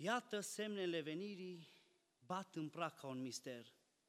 Iată semnele venirii bat în prag ca un mister,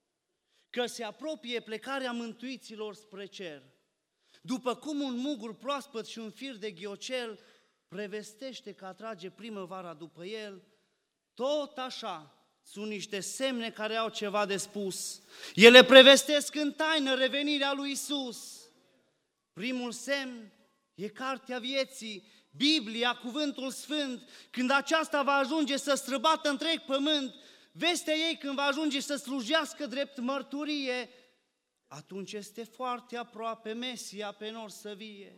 că se apropie plecarea mântuiților spre cer. După cum un mugur proaspăt și un fir de ghiocel prevestește că atrage primăvara după el, tot așa sunt niște semne care au ceva de spus. Ele prevestesc în taină revenirea lui Iisus. Primul semn e cartea vieții, Biblia, Cuvântul Sfânt. Când aceasta va ajunge să străbată întreg pământ, vestea ei când va ajunge să slujească drept mărturie, atunci este foarte aproape Mesia pe nor să vie.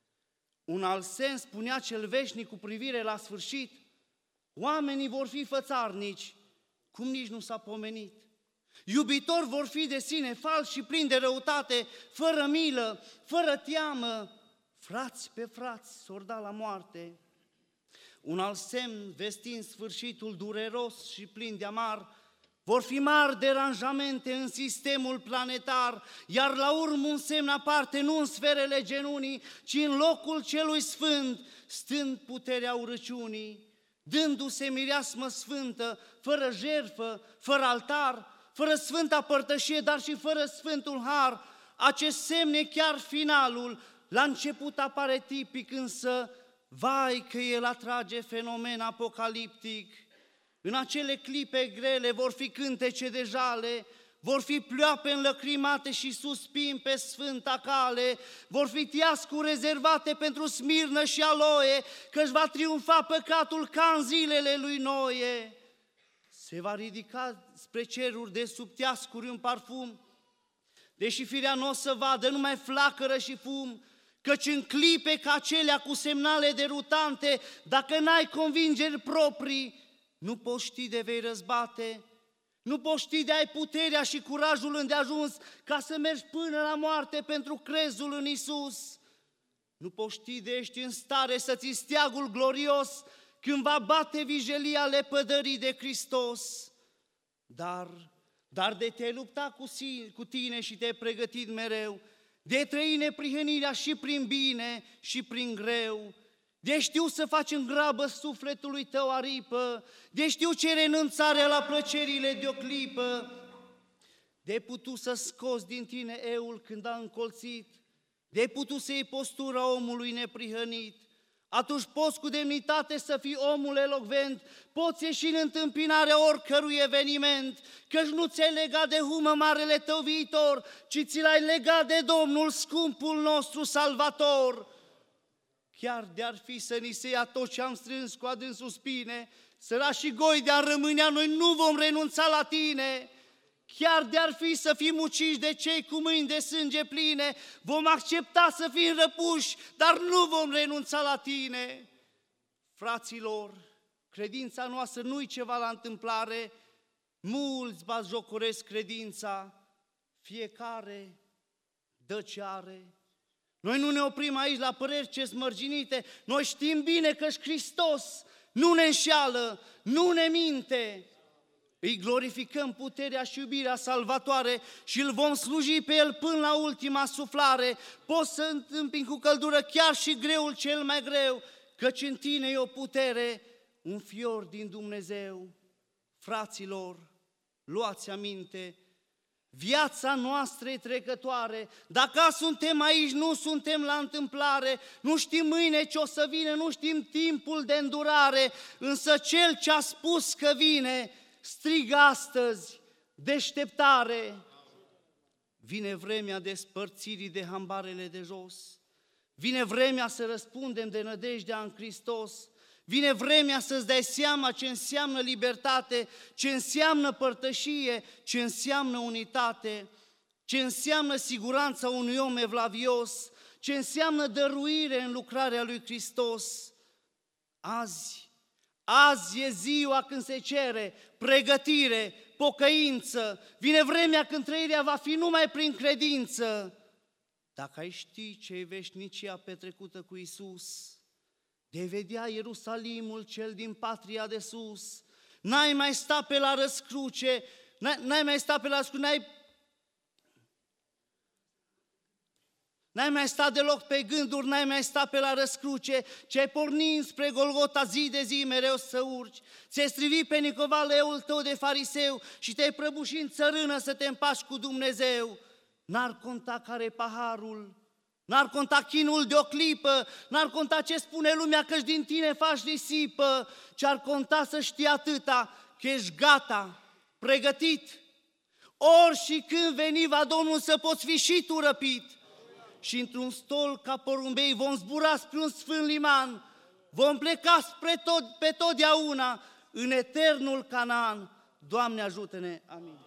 Un alt sens spunea cel veșnic cu privire la sfârșit: oamenii vor fi fățarnici, cum nici nu s-a pomenit. Iubitori vor fi de sine falși și plini de răutate, fără milă, fără teamă, frați pe frați s-or da la moarte. Un alt semn vestind sfârșitul dureros și plin de amar: vor fi mari deranjamente în sistemul planetar, iar la urmă un semn aparte, nu în sferele genunii, ci în locul celui sfânt, stând puterea urăciunii, dându-se mireasmă sfântă, fără jertfă, fără altar, fără sfânta părtășie, dar și fără sfântul har. Acest semn e chiar finalul, la început apare tipic, însă vai că el atrage fenomen apocaliptic. În acele clipe grele vor fi cântece de jale, vor fi plioape înlăcrimate și suspin pe sfânta cale, vor fi tiascuri rezervate pentru Smirnă și Aloe, că-și va triumfa păcatul ca în zilele lui Noe. Se va ridica spre ceruri de sub tiascuri un parfum, deși firea n-o să vadă numai flacără și fum, căci în clipe ca acelea cu semnale derutante, dacă n-ai convingeri proprii, nu poți ști de vei răzbate, nu poți ști de ai puterea și curajul îndeajuns ca să mergi până la moarte pentru crezul în Iisus. Nu poți ști de ești în stare să ții steagul glorios când va bate vijelia lepădării de Hristos. Dar de te-ai lupta cu tine și te-ai pregătit mereu, de trăi neprihănirea și prin bine și prin greu, de știu să faci în grabă sufletului tău aripă, de știu ce renunțarea la plăcerile de o clipă, de putut să scoți din tine eul când a încolțit, de putut să iei postura omului neprihănit. Atunci poți cu demnitate să fii omul elocvent, poți ieși în întâmpinarea oricărui eveniment, căci nu ți-ai legat de humă marele tău viitor, ci ți l-ai legat de Domnul, scumpul nostru Salvator. Chiar de-ar fi să ni se ia tot ce am strâns cu adânsul spine, sărași și goi de-ar rămânea, noi nu vom renunța la tine. Chiar de-ar fi să fim uciși de cei cu mâini de sânge pline, vom accepta să fim răpuși, dar nu vom renunța la tine. Fraților, credința noastră nu-i ceva la întâmplare, mulți batjocoresc credința, fiecare dă ce are. Noi nu ne oprim aici la păreri ce smărginite, noi știm bine că Hristos nu ne înșeală, nu ne minte. Îi glorificăm puterea și iubirea salvatoare și îl vom sluji pe El până la ultima suflare. Poți să întâmpini cu căldură chiar și greul cel mai greu, căci în tine e o putere, un fior din Dumnezeu. Fraților, luați aminte, viața noastră e trecătoare. Dacă suntem aici, nu suntem la întâmplare, nu știm mâine ce o să vină, nu știm timpul de îndurare, însă Cel ce a spus că vine, strigă astăzi, deșteptare! Vine vremea despărțirii de hambarele de jos, vine vremea să răspundem de nădejdea în Hristos, vine vremea să-ți dai seama ce înseamnă libertate, ce înseamnă părtășie, ce înseamnă unitate, ce înseamnă siguranța unui om evlavios, ce înseamnă dăruire în lucrarea lui Hristos. Azi e ziua când se cere pregătire, pocăință, vine vremea când trăirea va fi numai prin credință. Dacă ai ști ce e veșnicia petrecută cu Iisus, de vedea Ierusalimul cel din patria de sus, n-ai mai sta pe la răscruce, N-ai mai stat deloc pe gânduri, n-ai mai stat pe la răscruce, ci ai pornit spre Golgota zi de zi mereu să urci. Ți-ai strivit pe Nicova leul tău de fariseu și te-ai prăbușit în țărână să te împaci cu Dumnezeu. N-ar conta care-i paharul, n-ar conta chinul de o clipă, n-ar conta ce spune lumea că-și din tine faci risipă, ci ar conta să știi atâta, că ești gata, pregătit. Ori și când veni va Domnul să poți fi și tu răpit. Și într-un stol ca porumbei vom zbura spre un sfânt liman, vom pleca pe totdeauna în eternul Canaan. Doamne ajută-ne, amin.